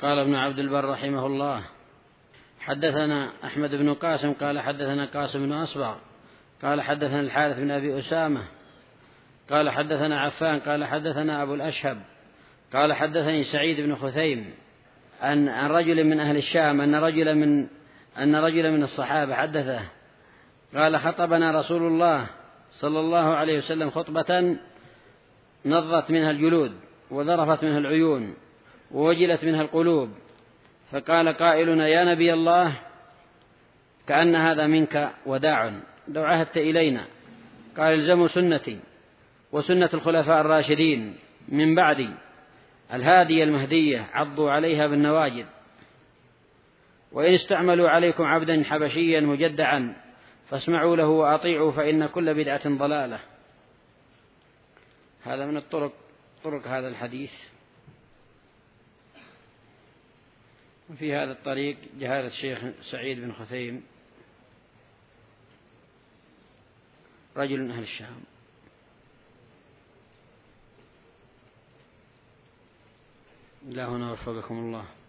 قال ابن عبد البر رحمه الله: حدثنا أحمد بن قاسم قال حدثنا قاسم بن أصبغ قال حدثنا الحارث بن أبي أسامة قال حدثنا عفان قال حدثنا أبو الأشهب قال حدثني سعيد بن خثيم أن رجل من أهل الشام أن رجل من الصحابة حدثه قال: خطبنا رسول الله صلى الله عليه وسلم خطبة نضت منها الجلود وذرفت منها العيون ووجلت منها القلوب، فقال قائلنا: يا نبي الله، كأن هذا منك وداع لو عهدت إلينا. قال: الزموا سنتي وسنة الخلفاء الراشدين من بعدي الهادية المهدية، عضوا عليها بالنواجذ. وإن استعملوا عليكم عبدا حبشيا مجدعا فاسمعوا له وأطيعوا، فإن كل بدعة ضلالة. هذا من طرق هذا الحديث. وفي هذا الطريق جهالة الشيخ سعيد بن خثيم رجل من أهل الشام. إلى هنا وفقكم الله.